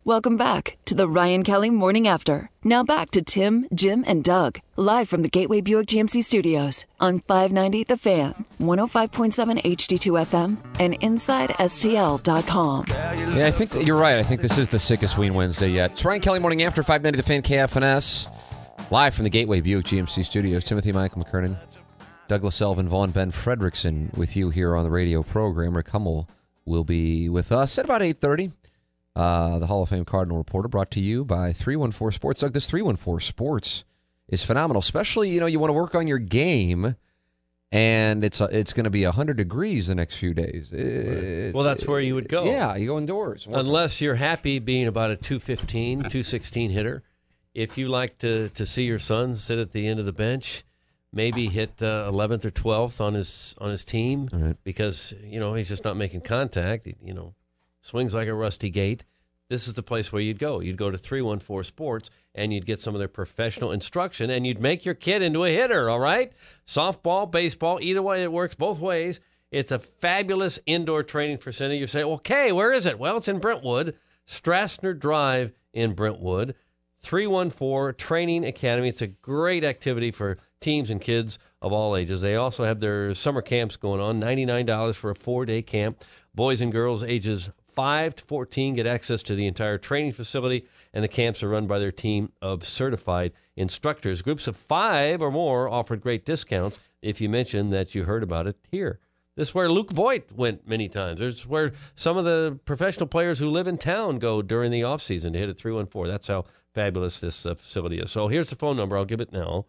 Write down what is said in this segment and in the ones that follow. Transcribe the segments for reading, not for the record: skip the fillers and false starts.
Welcome back to the Ryan Kelly Morning After. Now back to Tim, Jim, and Doug, live from the Gateway Buick GMC Studios on 590 The Fan, 105.7 HD2 FM, and InsideSTL.com. Yeah, I think you're right. I think this is the sickest Ween Wednesday yet. It's Ryan Kelly Morning After, 590 The Fan, KFNS, live from the Gateway Buick GMC Studios. Timothy Michael McKernan, Douglas Elvin Vaughn, Ben Fredrickson with you here on the radio program. Rick Hummel will be with us at about 8:30. The Hall of Fame Cardinal Reporter, brought to you by 314 Sports. Doug, this 314 Sports is phenomenal, especially, you want to work on your game, and it's going to be 100 degrees the next few days. Well, that's where you would go. Yeah, you go indoors. Unless you're happy being about a 215, 216 hitter. If you like to see your son sit at the end of the bench, maybe hit 11th or 12th on his team, right, because, he's just not making contact, swings like a rusty gate. This is the place where you'd go. You'd go to 314 Sports, and you'd get some of their professional instruction, and you'd make your kid into a hitter, all right? Softball, baseball, either way, it works both ways. It's a fabulous indoor training facility. You say, okay, where is it? Well, it's in Brentwood, Strassner Drive in Brentwood, 314 Training Academy. It's a great activity for teams and kids of all ages. They also have their summer camps going on, $99 for a 4-day camp. Boys and girls ages 5 to 14 get access to the entire training facility, and the camps are run by their team of certified instructors. Groups of 5 or more offered great discounts if you mention that you heard about it here. This is where Luke Voigt went many times. This is where some of the professional players who live in town go during the offseason to hit at 314. That's how fabulous this facility is. So here's the phone number. I'll give it now.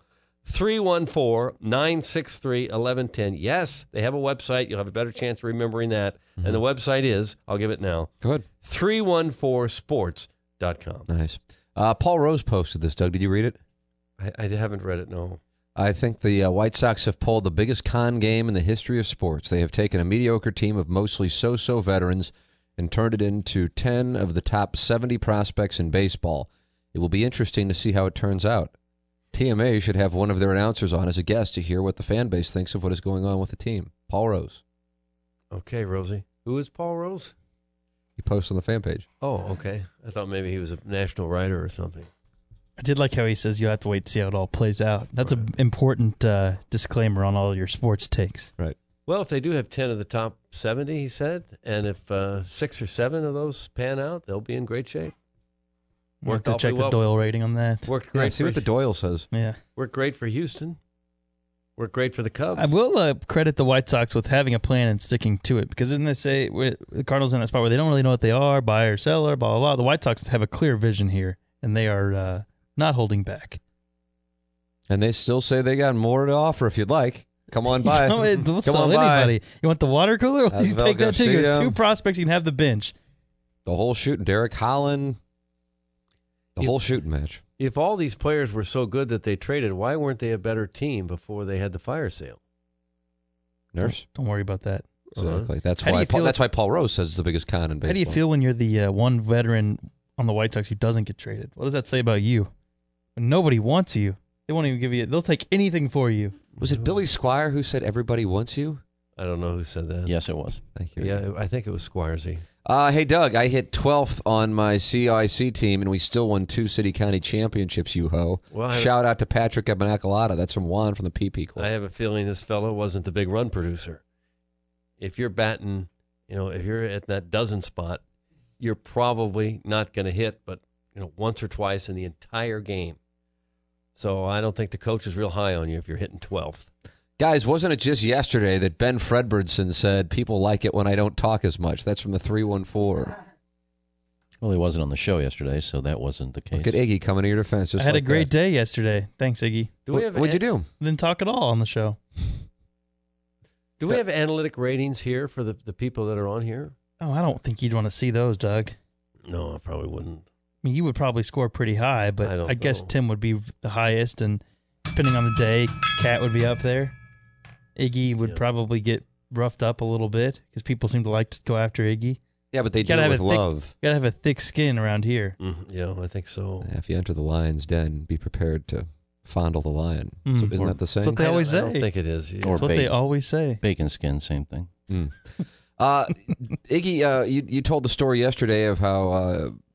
314-963-1110. Yes, they have a website. You'll have a better chance of remembering that. Mm-hmm. And the website is, I'll give it now. Go ahead. 314sports.com. Nice. Paul Rose posted this, Doug. Did you read it? I haven't read it, no. I think the White Sox have pulled the biggest con game in the history of sports. They have taken a mediocre team of mostly so-so veterans and turned it into 10 of the top 70 prospects in baseball. It will be interesting to see how it turns out. TMA should have one of their announcers on as a guest to hear what the fan base thinks of what is going on with the team. Paul Rose. Okay, Rosie. Who is Paul Rose? He posts on the fan page. Oh, okay. I thought maybe he was a national writer or something. I did like how he says you have to wait to see how it all plays out. That's an important disclaimer on all your sports takes. Right. Well, if they do have 10 of the top 70, he said, and if 6 or 7 of those pan out, they'll be in great shape. We'll have to check the Doyle rating on that. Worked great. Yeah, see what the Doyle says. Yeah. Worked great for Houston. Worked great for the Cubs. I will credit the White Sox with having a plan and sticking to it, because didn't they say the Cardinals are in that spot where they don't really know what they are, buyer, seller, blah, blah, blah. The White Sox have a clear vision here, and they are not holding back. And they still say they got more to offer if you'd like. Come on by. Don't sell anybody. You want the water cooler? You take that too. There's 2 prospects. You can have the bench. The whole shooting. Derek Holland. The whole shooting match. If all these players were so good that they traded, why weren't they a better team before they had the fire sale? Nurse? Don't worry about that. Exactly. That's why Paul Rose says it's the biggest con in baseball. How do you feel when you're the one veteran on the White Sox who doesn't get traded? What does that say about you? When nobody wants you, they won't even give you. They'll take anything for you. Was it Billy Squire who said everybody wants you? I don't know who said that. Yes, it was. Thank you. Yeah, I think it was Squiresy. Hey, Doug, I hit 12th on my CIC team, and we still won 2 city-county championships, you-ho. Well, Shout out to Patrick Abanacolata. That's from Juan from the PP Corps. I have a feeling this fellow wasn't the big run producer. If you're batting, if you're at that dozen spot, you're probably not going to hit, but once or twice in the entire game. So I don't think the coach is real high on you if you're hitting 12th. Guys, wasn't it just yesterday that Ben Fredbertson said, people like it when I don't talk as much? That's from the 314. Well, he wasn't on the show yesterday, so that wasn't the case. Look at Iggy coming to your defense. I had a great day yesterday. Thanks, Iggy. What'd you do? I didn't talk at all on the show. Do we have analytic ratings here for the people that are on here? Oh, I don't think you'd want to see those, Doug. No, I probably wouldn't. I mean, you would probably score pretty high, but I guess Tim would be the highest, and depending on the day, Cat would be up there. Iggy would probably get roughed up a little bit because people seem to like to go after Iggy. Yeah, but they do it with love. You got to have a thick skin around here. Yeah, I think so. If you enter the lion's den, be prepared to fondle the lion. So isn't that the same? That's what they always say. I don't think it is. Yeah. That's what they always say. Bacon skin, same thing. Iggy, you told the story yesterday of how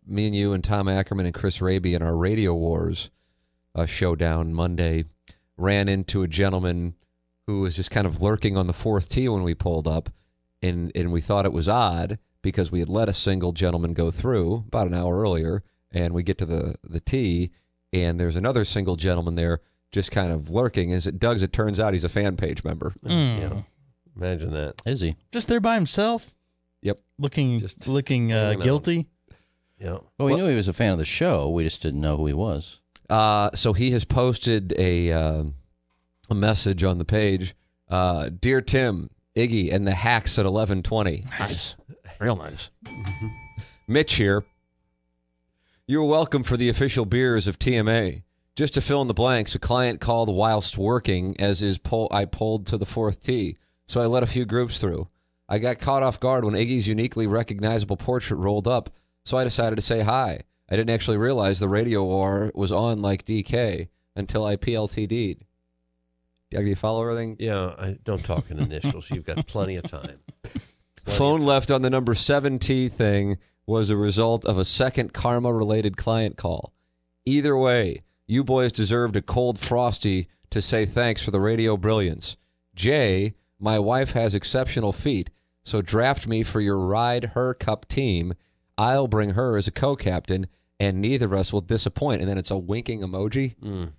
me and you and Tom Ackerman and Chris Raby in our Radio Wars showdown Monday ran into a gentleman who was just kind of lurking on the fourth tee when we pulled up, and we thought it was odd because we had let a single gentleman go through about an hour earlier, and we get to the tee, and there's another single gentleman there just kind of lurking. As it turns out, he's a fan page member. Yeah. Imagine that. Is he? Just there by himself? Yep. Looking guilty? Yeah. Well, we knew he was a fan of the show. We just didn't know who he was. So he has posted a message on the page. Dear Tim, Iggy, and the Hacks at 11:20. Nice. Real nice. Mitch here. You're welcome for the official beers of TMA. Just to fill in the blanks, a client called whilst working, I pulled to the fourth tee, so I let a few groups through. I got caught off guard when Iggy's uniquely recognizable portrait rolled up, so I decided to say hi. I didn't actually realize the Radio War was on like DK until I PLTD'd. Do you follow everything? Yeah, don't talk in initials. You've got plenty of time. Phone left on the number 7T thing was a result of a second karma-related client call. Either way, you boys deserved a cold frosty to say thanks for the radio brilliance. Jay, my wife has exceptional feet, so draft me for your Ride Her Cup team. I'll bring her as a co-captain, and neither of us will disappoint. And then it's a winking emoji.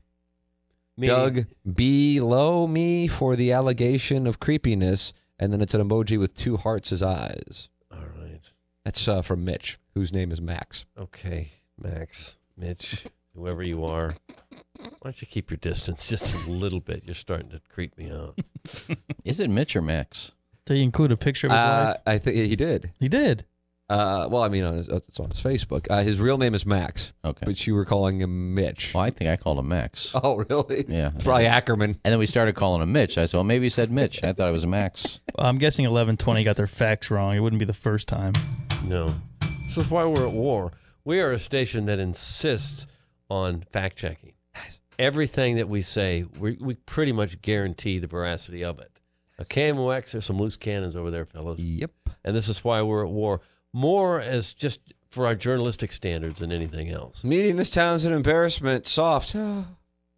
Doug, below me for the allegation of creepiness, and then it's an emoji with two hearts as eyes. All right. That's from Mitch, whose name is Max. Okay, Max, Mitch, whoever you are, why don't you keep your distance just a little bit? You're starting to creep me out. Is it Mitch or Max? Did he include a picture of his wife? I think he did. He did. Well, I mean, it's on his Facebook. His real name is Max. Okay. But you were calling him Mitch. Well, I think I called him Max. Oh, really? Yeah. Probably Ackerman. And then we started calling him Mitch. I said, well, maybe he said Mitch. I thought it was Max. Well, I'm guessing 11:20 got their facts wrong. It wouldn't be the first time. No. This is why we're at war. We are a station that insists on fact-checking. Everything that we say, we pretty much guarantee the veracity of it. A KMOX, there's some loose cannons over there, fellas. Yep. And this is why we're at war. More as just for our journalistic standards than anything else. Meeting this town's an embarrassment. Soft. Here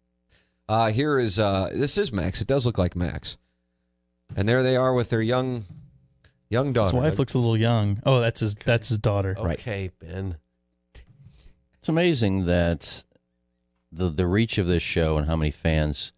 is, this is Max. It does look like Max. And there they are with their young daughter. His wife looks a little young. Oh, that's his daughter. Okay, Ben. It's amazing that the reach of this show and how many fans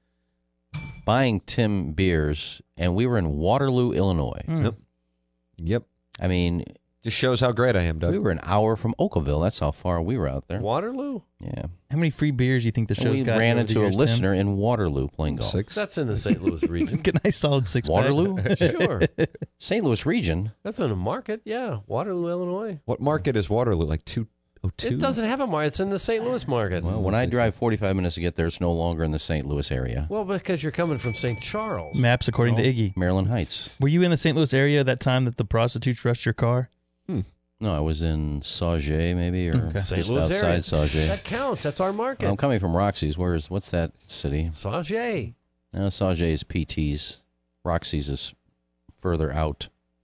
buying Tim beers, and we were in Waterloo, Illinois. Yep. I mean, just shows how great I am, Doug. we were an hour from Oakville. That's how far we were out there. Waterloo? Yeah. How many free beers do you think the And show's we got? ran over the into years, a listener in Waterloo playing golf. 6. That's in the St. Louis region. Tim? Get a nice solid 6-pack. Waterloo? Sure. St. Louis region. That's in a market, yeah. Waterloo, Illinois. What market is Waterloo? Like 202? It doesn't have a market. It's in the St. Louis market. Well, when I drive 45 minutes to get there, it's no longer in the St. Louis area. Well, because you're coming from St. Charles. Maps according to Iggy. Maryland Heights. Were you in the St. Louis area that time that the prostitutes rushed your car? No, I was in Sauget, maybe, or Okay. St. just Louis outside area. Sauget. That counts. That's our market. I'm coming from Roxy's. What's that city? Sauget. No, Sauget is PT's. Roxy's is further out.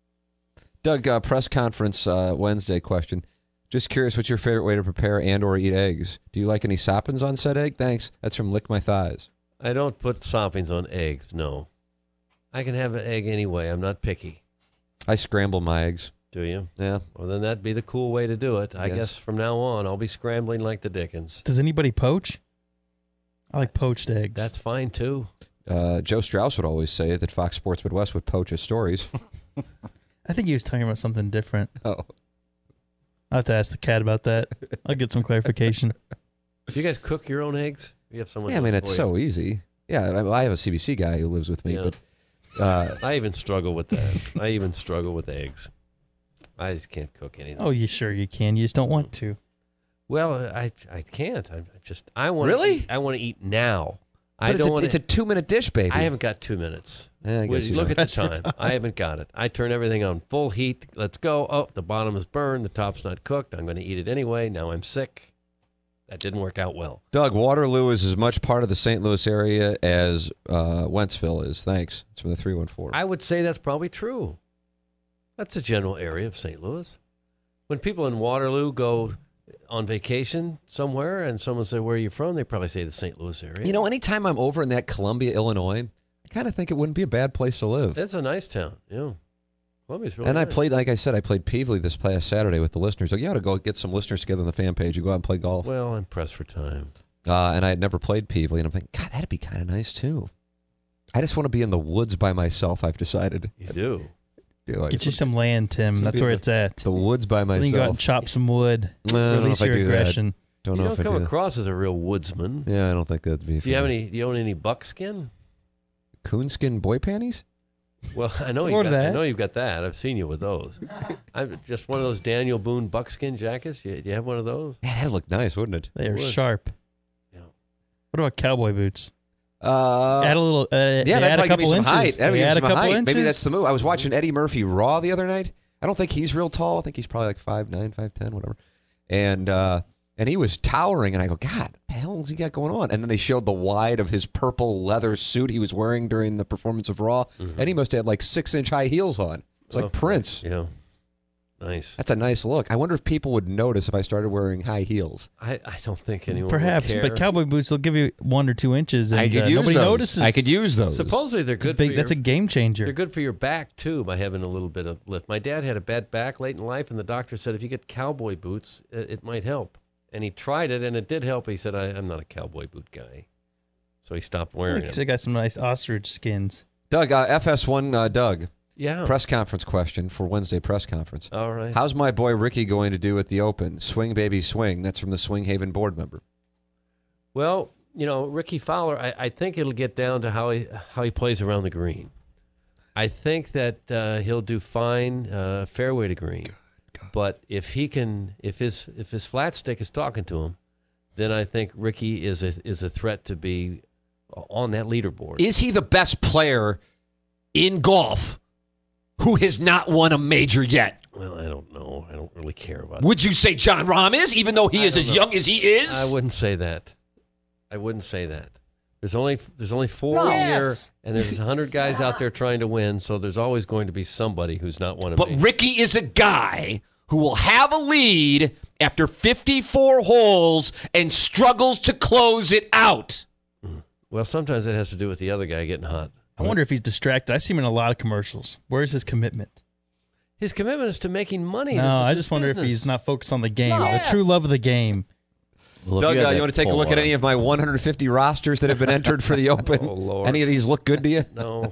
Doug, press conference Wednesday question. Just curious, what's your favorite way to prepare and or eat eggs? Do you like any soppins on said egg? Thanks. That's from Lick My Thighs. I don't put soppings on eggs, no. I can have an egg anyway. I'm not picky. I scramble my eggs. Do you? Yeah. Well, then that'd be the cool way to do it. I Yes. guess from now on, I'll be scrambling like the Dickens. Does anybody poach? I like poached eggs. That's fine, too. Joe Strauss would always say that Fox Sports Midwest would poach his stories. I think he was talking about something different. Oh. I'll have to ask the cat about that. I'll get some clarification. Do you guys cook your own eggs? You have someone. Yeah, I do mean, it it's for so easy. Yeah, I have a CBC guy who lives with me, Yeah. but I even struggle with that. I even struggle with eggs. I just can't cook anything. Oh, you sure you can? You just don't want to. Well, I can't. I want Really? I want to eat now. but I don't want it's a 2-minute dish, baby. I haven't got 2 minutes. Yeah, I guess you Look don't. at the time. I haven't got it. I turn everything on full heat. Let's go. Oh, the bottom is burned. The top's not cooked. I'm going to eat it anyway. Now I'm sick. That didn't work out well. Doug, Waterloo is as much part of the St. Louis area as Wentzville is. Thanks. It's from the 314. I would say that's probably true. That's a general area of St. Louis. When people in Waterloo go on vacation somewhere and someone say, where are you from? They probably say the St. Louis area. You know, anytime I'm over in that Columbia, Illinois, I kind of think it wouldn't be a bad place to live. It's a nice town, yeah. Columbia's really and nice. I played, like I said, I played Peevely this past Saturday with the listeners. Like, you ought to go get some listeners together on the fan page. You go out and play golf. Well, I'm pressed for time. And I had never played Peevely, and I'm thinking, God, that'd be kind of nice, too. I just want to be in the woods by myself, I've decided. You do. Get you some land, Tim. That's where it's at. The woods by myself. So you can go out and chop some wood. Release your aggression. Don't know if I do. You don't come across as a real woodsman. Yeah, I don't think that'd be. Do you own any buckskin? Coonskin boy panties? Well, I know you've got that. I've seen you with those. I'm just one of those Daniel Boone buckskin jackets. Do you have one of those? Yeah, that'd look nice, wouldn't it? They are sharp. Yeah. What about cowboy boots? Add a little. That'd add a probably give me couple some inches. height. That'd give me some height. Inches. Maybe that's the move. I was watching Eddie Murphy Raw the other night. I don't think he's real tall. I think he's probably like 5'9", 5'10", whatever. And he was towering, and I go, God, what the hell has he got going on? And then they showed the wide of his purple leather suit he was wearing during the performance of Raw, and he must have had like 6-inch high heels on. It's like Prince. Yeah. Nice. That's a nice look. I wonder if people would notice if I started wearing high heels. I don't think anyone Perhaps, would care. but cowboy boots will give you 1 or 2 inches, and I could use nobody those. notices. I could use those. Supposedly they're good for That's a game changer. They're good for your back, too, by having a little bit of lift. My dad had a bad back late in life, and the doctor said if you get cowboy boots, it might help. And he tried it, and it did help. He said, I'm not a cowboy boot guy. So he stopped wearing them. They got some nice ostrich skins. Doug, FS1, Doug. Yeah. Press conference question for Wednesday press conference. All right. How's my boy Ricky going to do at the Open? Swing, baby, swing. That's from the Swing Haven board member. Well, Ricky Fowler, I think it'll get down to how he plays around the green. I think that he'll do fine fairway to green. But if his flat stick is talking to him, then I think Ricky is a threat to be on that leaderboard. Is he the best player in golf who has not won a major yet? Well, I don't know. I don't really care about Would you say John Rahm is, even though he is as young as he is? I wouldn't say that. There's only 4 a year, and there's 100 guys out there trying to win, so there's always going to be somebody who's not won a major. But Ricky is a guy who will have a lead after 54 holes and struggles to close it out. Well, sometimes it has to do with the other guy getting hot. I wonder if he's distracted. I see him in a lot of commercials. Where's his commitment? His commitment is to making money. No, I just wonder if he's not focused on the game, the true love of the game. Well, Doug, you want to take a look at any of my 150 rosters that have been entered for the Open? Oh, Lord. Any of these look good to you? No.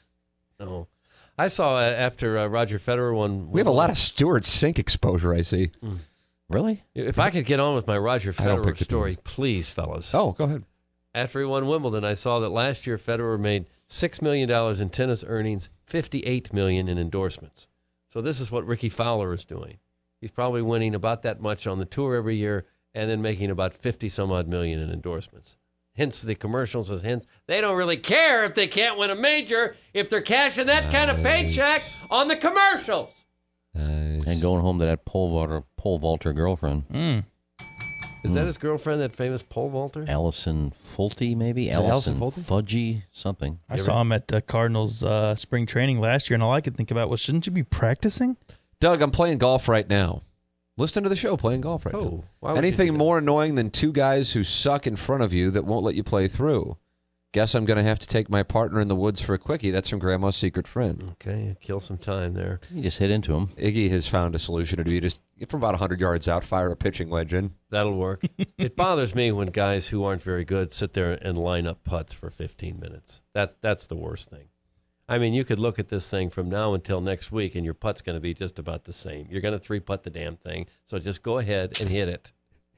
I saw after Roger Federer won. We have a lot of Stewart Sink exposure, I see. Really? If I could get on with my Roger don't pick Federer the story, teams. please, fellas. Oh, go ahead. After he won Wimbledon, I saw that last year Federer made $6 million in tennis earnings, $58 million in endorsements. So this is what Ricky Fowler is doing. He's probably winning about that much on the tour every year and then making about 50-some-odd million in endorsements. Hence the commercials. Hence, they don't really care if they can't win a major if they're cashing that kind of paycheck on the commercials. Nice. And going home to that pole vaulter girlfriend. Is that his girlfriend, that famous pole vaulter? Allison Fulte, maybe? Allison Allison Fulte? Fudgy, something. I saw him at Cardinals spring training last year, and all I could think about was, shouldn't you be practicing? Doug, I'm playing golf right now. Listen to the show, playing golf right now. Why would you do Anything that? more annoying than 2 guys who suck in front of you that won't let you play through? Guess I'm going to have to take my partner in the woods for a quickie. That's from Grandma's secret friend. Okay, kill some time there. You just hit into him. Iggy has found a solution to do. You just, from about 100 yards out, fire a pitching wedge in. That'll work. It bothers me when guys who aren't very good sit there and line up putts for 15 minutes. That's the worst thing. I mean, you could look at this thing from now until next week, and your putt's going to be just about the same. You're going to 3-putt the damn thing, so just go ahead and hit it.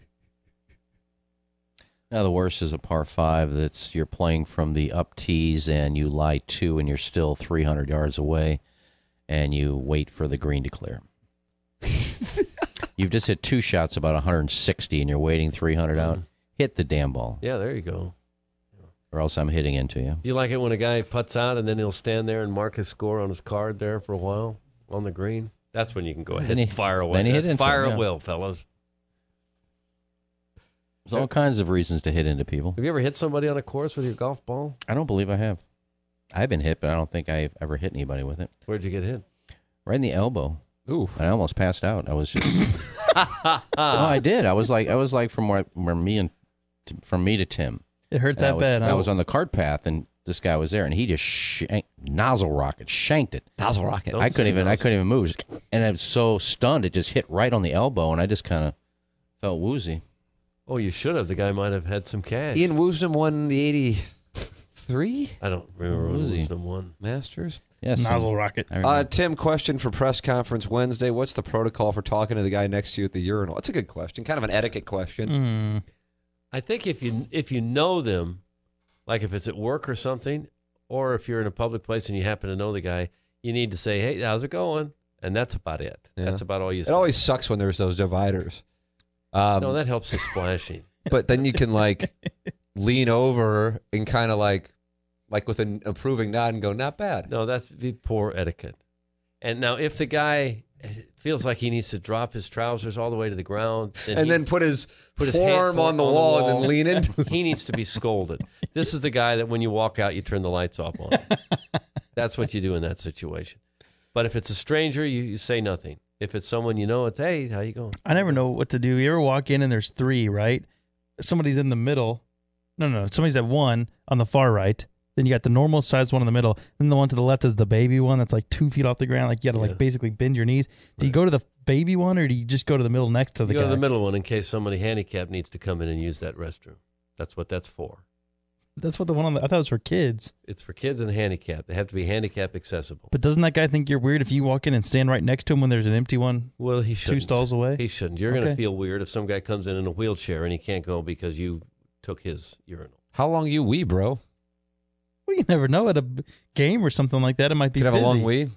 Now the worst is a par 5 that's you're playing from the up tees and you lie 2 and you're still 300 yards away and you wait for the green to clear. You've just hit 2 shots about 160 and you're waiting 300 out. Hit the damn ball. Yeah, there you go. Or else I'm hitting into you. You like it when a guy putts out and then he'll stand there and mark his score on his card there for a while on the green? That's when you can go ahead and fire away. then you hit That's into fire him, at yeah. will, fellas. There's all kinds of reasons to hit into people. Have you ever hit somebody on a course with your golf ball? I don't believe I have. I've been hit, but I don't think I've ever hit anybody with it. Where'd you get hit? Right in the elbow. Ooh. I almost passed out. I was just I did. I was like from me to Tim. It hurt that bad. I was on the cart path, and this guy was there, and he just nozzle rocket shanked it. Nozzle rocket. I couldn't even move, and I was so stunned. It just hit right on the elbow, and I just kind of felt woozy. Oh, you should have. The guy might have had some cash. Ian Woosnam won the 83? I don't remember when Woosnam won. Masters? Yes. Nozzle rocket. Tim, question for press conference Wednesday. What's the protocol for talking to the guy next to you at the urinal? That's a good question. Kind of an etiquette question. I think if you know them, like if it's at work or something, or if you're in a public place and you happen to know the guy, you need to say, "Hey, how's it going?" And that's about it. Yeah. That's about all you say. It always sucks when there's those dividers. No, that helps the splashing. But then you can lean over and kind of like with an approving nod and go, "Not bad." No, that's poor etiquette. And now if the guy feels like he needs to drop his trousers all the way to the ground and then put his forearm on the wall and then lean into he needs to be scolded. This is the guy that when you walk out, you turn the lights off on. That's what you do in that situation. But if it's a stranger, you say nothing. If it's someone you know, it's, "Hey, how you going?" I never know what to do. You ever walk in and there's three, right? Somebody's in the middle. No. Somebody's at one on the far right. Then you got the normal sized one in the middle. Then the one to the left is the baby one that's 2 feet off the ground. You got to basically bend your knees. Do you go to the baby one or do you just go to the middle next to the guy? You go to the middle one in case somebody handicapped needs to come in and use that restroom. That's what that's for. That's what the one on I thought it was for kids. It's for kids and handicapped. They have to be handicap accessible. But doesn't that guy think you're weird if you walk in and stand right next to him when there's an empty one? Well, he shouldn't. 2 stalls away? He shouldn't. You're going to feel weird if some guy comes in a wheelchair and he can't go because you took his urinal. How long you wee, bro? Well, you never know. At a game or something like that, it might be Could have busy. a long wee.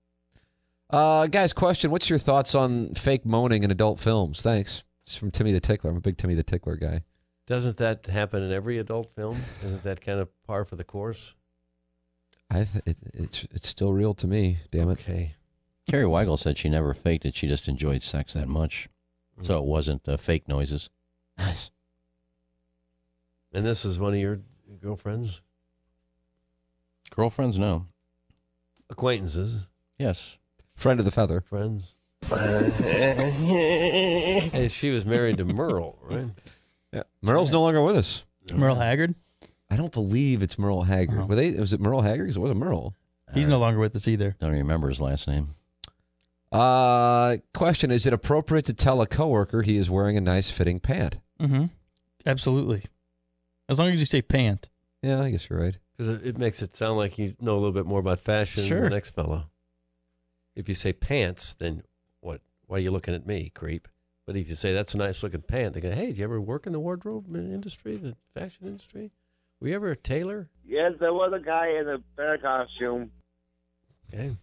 Guys, question. What's your thoughts on fake moaning in adult films? Thanks. It's from Timmy the Tickler. I'm a big Timmy the Tickler guy. Doesn't that happen in every adult film? Isn't that kind of par for the course? It's still real to me, damn it. Okay. Carrie Weigel said she never faked it. She just enjoyed sex that much. So it wasn't fake noises. Nice. And this is one of your girlfriends? Girlfriends, no. Acquaintances? Yes. Friend of the feather. Friends? Hey, she was married to Merle, right? Yeah. Merle's no longer with us. Merle Haggard? I don't believe it's Merle Haggard. Oh. Was it Merle Haggard? Because it wasn't Merle. He's no longer with us either. Don't remember his last name. Question, is it appropriate to tell a coworker he is wearing a nice fitting pant? Mm-hmm. Absolutely. As long as you say pant. Yeah, I guess you're right. Because it makes it sound like you know a little bit more about fashion than the next fellow. If you say pants, then what? Why are you looking at me, creep? But if you say that's a nice looking pant, they go, "Hey, did you ever work in the wardrobe industry, the fashion industry? Were you ever a tailor?" Yes, there was a guy in a bear costume. Okay.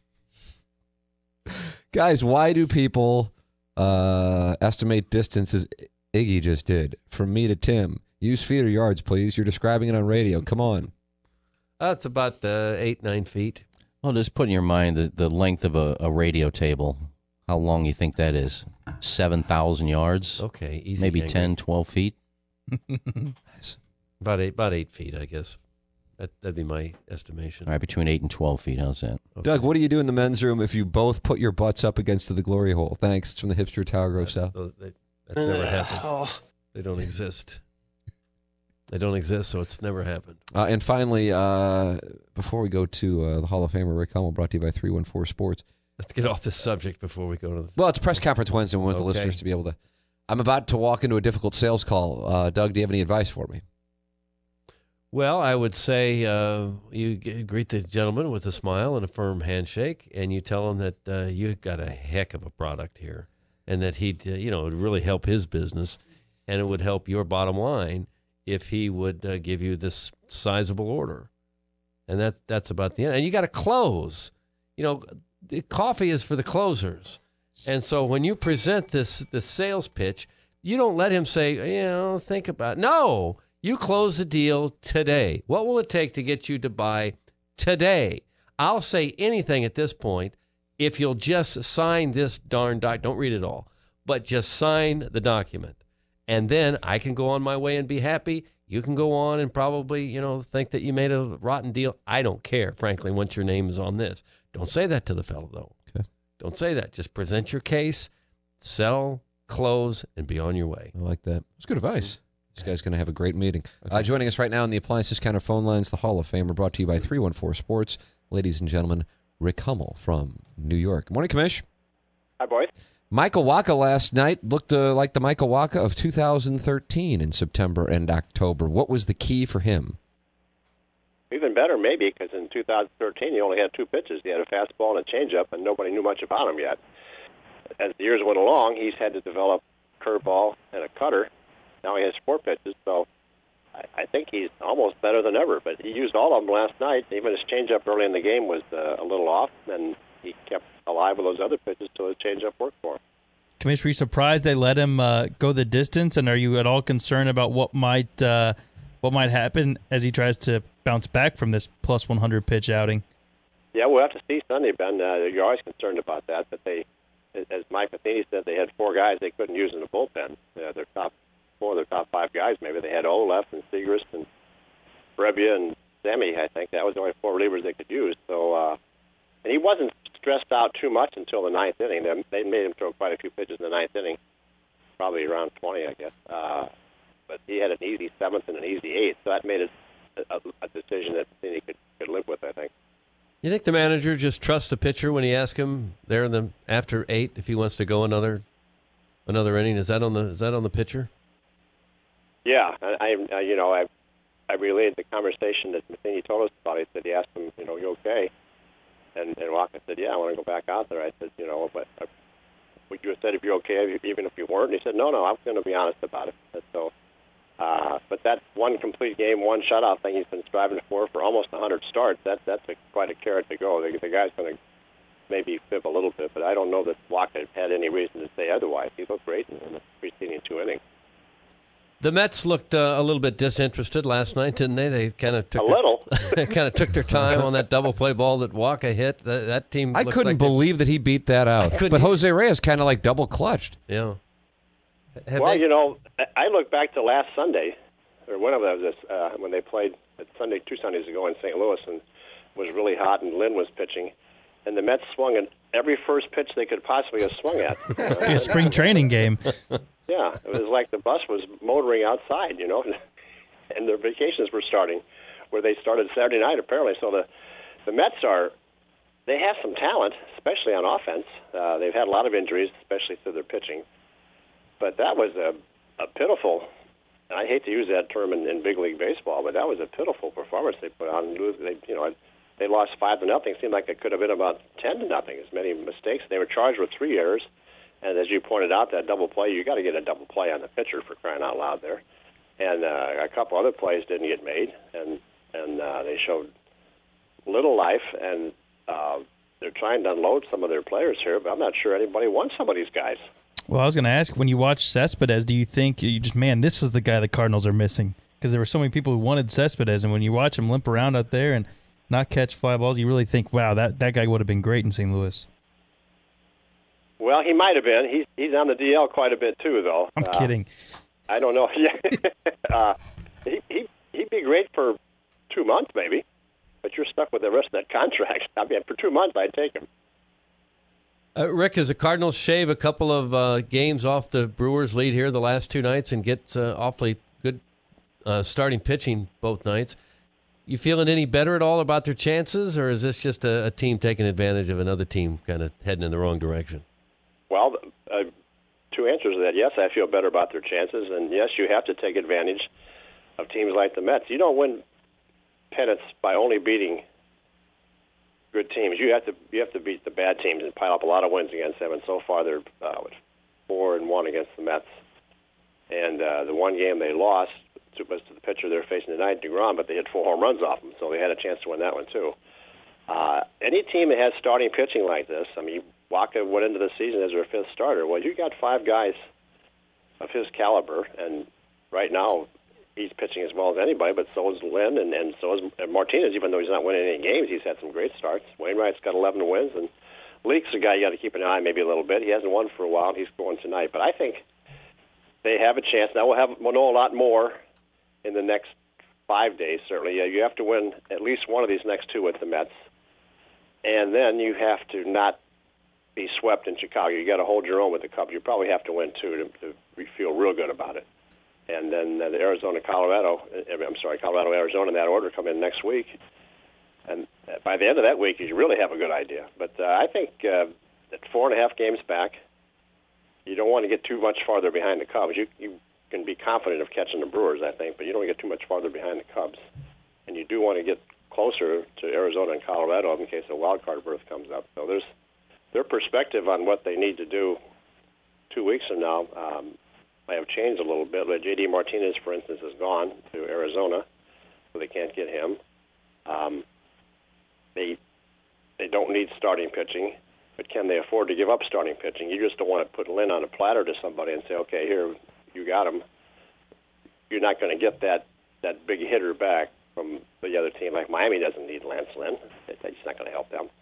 Guys, why do people estimate distance as Iggy just did? From me to Tim. Use feet or yards, please. You're describing it on radio. Come on. It's about 8-9 feet. Well, just put in your mind the length of a radio table. How long you think that is? 7,000 yards? Okay, easy. Maybe 10, 12 feet? Nice. About 8 feet, I guess. That'd be my estimation. All right, between 8 and 12 feet. How's that? Okay. Doug, what do you do in the men's room if you both put your butts up against the glory hole? Thanks. It's from the Hipster Tower Grove South. That's never happened. They don't exist. They don't exist, so it's never happened. And finally, before we go to the Hall of Famer, Rick Hummel, brought to you by 314 Sports. Let's get off this subject before we go to the... Well, it's press conference Wednesday. We want the listeners to be able to... I'm about to walk into a difficult sales call. Doug, do you have any advice for me? Well, I would say you greet the gentleman with a smile and a firm handshake, and you tell him that you got a heck of a product here, and that he'd, it would really help his business, and it would help your bottom line if he would give you this sizable order. And that's about the end. And you got to close. The coffee is for the closers. And so when you present this sales pitch, you don't let him say, think about it. No, you close the deal today. What will it take to get you to buy today? I'll say anything at this point if you'll just sign this darn document. Don't read it all, but just sign the document. And then I can go on my way and be happy. You can go on and probably, think that you made a rotten deal. I don't care, frankly, once your name is on this. Don't say that to the fellow, though. Okay. Don't say that. Just present your case, sell, close, and be on your way. I like that. It's good advice. This guy's going to have a great meeting. Joining us right now on the Appliance Discounter phone lines, the Hall of Famer, brought to you by 314 Sports. Ladies and gentlemen, Rick Hummel from New York. Good morning, Commish. Hi, boys. Michael Wacha last night looked like the Michael Wacha of 2013 in September and October. What was the key for him? Even better, maybe, because in 2013 he only had 2 pitches. He had a fastball and a changeup, and nobody knew much about him yet. As the years went along, he's had to develop a curveball and a cutter. Now he has 4 pitches, so I think he's almost better than ever. But he used all of them last night. Even his changeup early in the game was a little off, and he kept alive with those other pitches, so his changeup worked for him. Commissioner, are you surprised they let him go the distance, and are you at all concerned about what might happen as he tries to bounce back from this plus 100 pitch outing? Yeah, we'll have to see Sunday, Ben. You're always concerned about that, but they, as Mike Matheny said, they had 4 guys they couldn't use in the bullpen. Their top 4, their top 5 guys, maybe they had Olaf and Segrist and Brebbia and Sammy. I think that was the only 4 relievers they could use. So, and he wasn't stressed out too much until the 9th inning. They made him throw quite a few pitches in the 9th inning, probably around 20, I guess. But he had an easy 7th and an easy 8th, so that made it a decision that he could live with, I think. You think the manager just trusts the pitcher when he asks him there after 8 if he wants to go another inning? Is that on the pitcher? Yeah, I relayed the conversation that Matheny told us about. He said he asked him, you okay? And Wacha said, yeah, I want to go back out there. I said, but would you have said if you're okay, even if you weren't? And he said, no, I'm going to be honest about it. And so, but that one complete game, one shutout thing he's been striving for almost 100 starts, that's quite a carrot to go. The guy's going to maybe fib a little bit, but I don't know that Wacha had any reason to say otherwise. He looked great in the preceding 2 innings. The Mets looked a little bit disinterested last night, didn't they? They kind of took their time on that double play ball that Wacha hit. That team. I couldn't believe that he beat that out. But Jose Reyes kind of like double clutched. Yeah. I look back to last Sunday, or whenever that was, when they played 2 Sundays ago in St. Louis, and it was really hot, and Lynn was pitching, and the Mets swung at every first pitch they could possibly have swung at. A spring training game. Yeah, it was like the bus was motoring outside, and their vacations were starting, where they started Saturday night apparently. So the Mets they have some talent, especially on offense. They've had a lot of injuries, especially to their pitching. But that was a pitiful, and I hate to use that term in big league baseball, but that was a pitiful performance they put on. They lost 5-0. It seemed like it could have been about 10-0. As many mistakes. They were charged with 3 errors. And as you pointed out, that double play, you got to get a double play on the pitcher for crying out loud there. And a couple other plays didn't get made, and they showed little life. And they're trying to unload some of their players here, but I'm not sure anybody wants some of these guys. Well, I was going to ask, when you watch Cespedes, do you think this was the guy the Cardinals are missing? Because there were so many people who wanted Cespedes, and when you watch him limp around out there and not catch fly balls, you really think, wow, that guy would have been great in St. Louis. Well, he might have been. He's on the DL quite a bit too, though. I'm kidding. I don't know. He'd be great for 2 months, maybe, but you're stuck with the rest of that contract. I mean, for 2 months, I'd take him. Rick, as the Cardinals shave a couple of games off the Brewers' lead here the last 2 nights and get awfully good starting pitching both nights, you feeling any better at all about their chances, or is this just a team taking advantage of another team kind of heading in the wrong direction? Well, 2 answers to that. Yes, I feel better about their chances, and yes, you have to take advantage of teams like the Mets. You don't win pennants by only beating good teams. You have to beat the bad teams and pile up a lot of wins against them. And so far, they're 4-1 against the Mets. And the one game they lost was to the pitcher they're facing tonight, DeGrom, but they hit 4 home runs off him, so they had a chance to win that one too. Any team that has starting pitching like this, I mean, Wacha went into the season as their 5th starter. Well, you got 5 guys of his caliber, and right now he's pitching as well as anybody, but so is Lynn, and so is Martinez, even though he's not winning any games. He's had some great starts. Wainwright's got 11 wins, and Leake's a guy you got to keep an eye on maybe a little bit. He hasn't won for a while, and he's going tonight. But I think they have a chance. Now we'll know a lot more in the next 5 days, certainly. You have to win at least one of these next 2 with the Mets. And then you have to not be swept in Chicago. You got to hold your own with the Cubs. You probably have to win two to feel real good about it. And then the Colorado, Arizona in that order come in next week. And by the end of that week, you really have a good idea. But I think at 4.5 games back, you don't want to get too much farther behind the Cubs. You can be confident of catching the Brewers, I think, but you don't want to get too much farther behind the Cubs. And you do want to get closer to Arizona and Colorado in case a wild card berth comes up. So there's their perspective on what they need to do 2 weeks from now might have changed a little bit. But J.D. Martinez, for instance, has gone to Arizona, so they can't get him. They don't need starting pitching, but can they afford to give up starting pitching? You just don't want to put Lynn on a platter to somebody and say, okay, here, you got him. You're not going to get that big hitter back from the other team. Like Miami doesn't need Lance Lynn. It's not going to help them.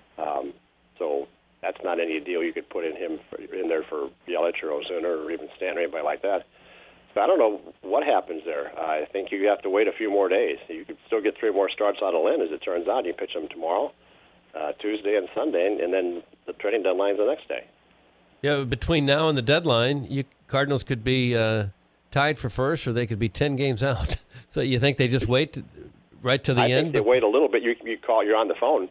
So that's not any deal you could put in there for Yelich or Ozuna or even Stan or anybody like that. So I don't know what happens there. I think you have to wait a few more days. You could still get 3 more starts out of Lynn, as it turns out. You pitch them tomorrow, Tuesday and Sunday, and then the trading deadline's the next day. Yeah, between now and the deadline, Cardinals could be tied for first, or they could be 10 games out. So you think they just wait right to the end? I think they wait a little bit. You're on the phone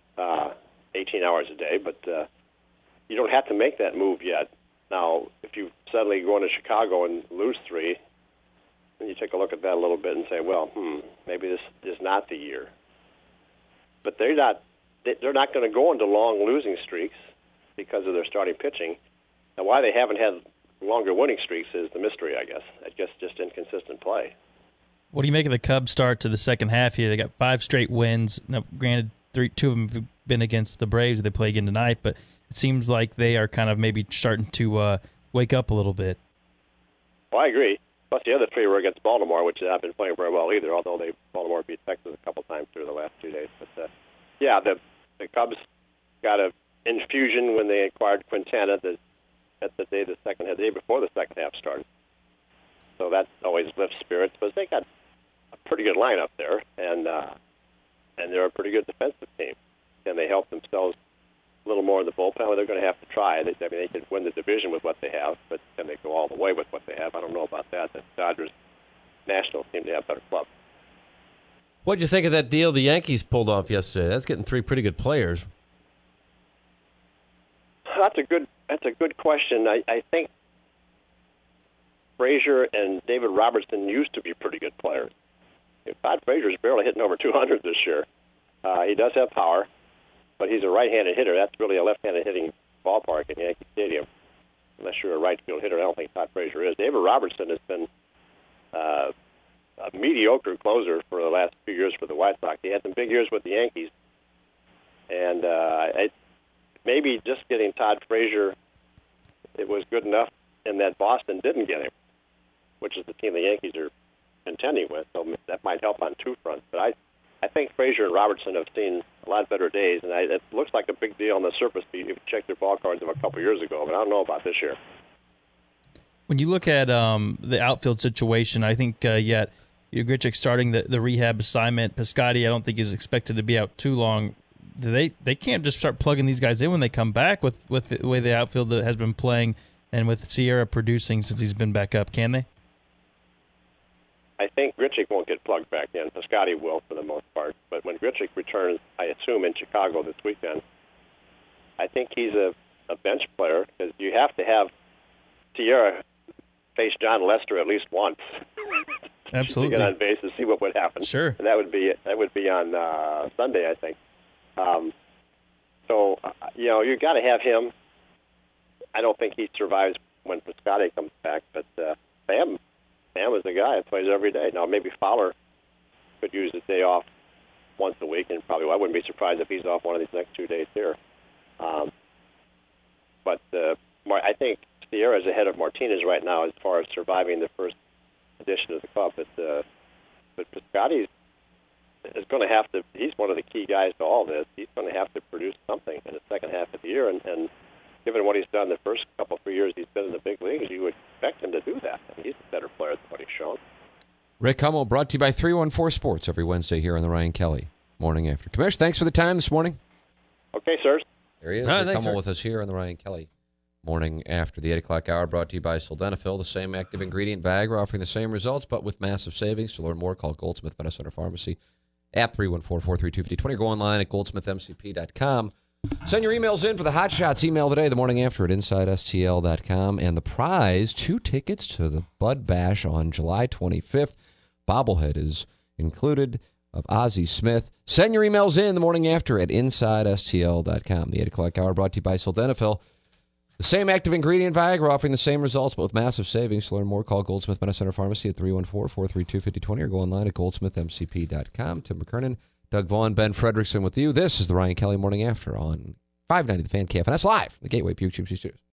18 hours a day, but you don't have to make that move yet. Now, if you suddenly go into Chicago and lose 3, then you take a look at that a little bit and say, well, maybe this is not the year. But they're not going to go into long losing streaks because of their starting pitching. Now, why they haven't had longer winning streaks is the mystery, I guess. I guess just inconsistent play. What do you make of the Cubs' start to the second half here? They got 5 straight wins. Now, granted, 2 of them have been against the Braves. They play again tonight, but it seems like they are kind of maybe starting to wake up a little bit. Well, I agree. Plus, the other 3 were against Baltimore, which have not been playing very well either, although Baltimore beat Texas a couple times through the last 2 days. But, the Cubs got an infusion when they acquired Quintana the day before the second half started. So that always lifts spirits. But they got a pretty good lineup there, and they're a pretty good defensive team. Can they help themselves a little more in the bullpen? Well, they're going to have to try. They could win the division with what they have, but can they go all the way with what they have? I don't know about that. The Dodgers, Nationals seem to have better clubs. What did you think of that deal the Yankees pulled off yesterday? That's getting 3 pretty good players. That's a good question. I think Frazier and David Robertson used to be pretty good players. Todd Frazier is barely hitting over 200 this year. He does have power, but he's a right-handed hitter. That's really a left-handed hitting ballpark in Yankee Stadium. Unless you're a right-field hitter, I don't think Todd Frazier is. David Robertson has been a mediocre closer for the last few years for the White Sox. He had some big years with the Yankees, and maybe just getting Todd Frazier, it was good enough, and that Boston didn't get him, which is the team the Yankees are contending with. So that might help on 2 fronts. But I think Frazier and Robertson have seen a lot better days, and it looks like a big deal on the surface if you check their ball cards of a couple years ago, but I don't know about this year. When you look at the outfield situation, I think Grichuk starting the rehab assignment. Piscotty, I don't think is expected to be out too long. They can't just start plugging these guys in when they come back with the way the outfield has been playing and with Sierra producing since he's been back up, can they? I think Grichuk won't get plugged back in. Piscotty will for the most part. But when Grichuk returns, I assume in Chicago this weekend, I think he's a bench player because you have to have Sierra face John Lester at least once. Absolutely. To get on base and see what would happen. Sure. And that would be on Sunday, I think. You got to have him. I don't think he survives when Piscotty comes back, but Sam is the guy that plays every day. Now, maybe Fowler could use a day off once a week, and probably I wouldn't be surprised if he's off one of these next 2 days here. But I think Sierra is ahead of Martinez right now as far as surviving the first edition of the Cup. But Piscotty is going to have to. He's one of the key guys to all this. He's going to have to produce something in the second half of the year, and given what he's done the first 3 years he's been in the big leagues, you would expect him to do that. And he's a better player than what he's shown. Rick Hummel, brought to you by 314 Sports every Wednesday here on the Ryan Kelly Morning After. Commissioner, thanks for the time this morning. Okay, sirs. There he is. Come on with us here on the Ryan Kelly Morning After. The 8 o'clock hour brought to you by Sildenafil, the same active ingredient Viagra, offering the same results, but with massive savings. To learn more, call Goldsmith Medicine Pharmacy at 314-432-5020 or go online at goldsmithmcp.com. Send your emails in for the Hot Shots email today, the morning after at InsideSTL.com. And the prize, 2 tickets to the Bud Bash on July 25th. Bobblehead is included of Ozzie Smith. Send your emails in the morning after at InsideSTL.com. The 8 o'clock hour brought to you by Sildenafil. The same active ingredient Viagra, offering the same results, but with massive savings. To learn more, call Goldsmith Medicine Pharmacy at 314-432-5020 or go online at goldsmithmcp.com. Tim McKernan, Doug Vaughn, Ben Fredrickson with you. This is the Ryan Kelly Morning After on 590 The Fan, KFNS, live from the Gateway Buick GMC Studios.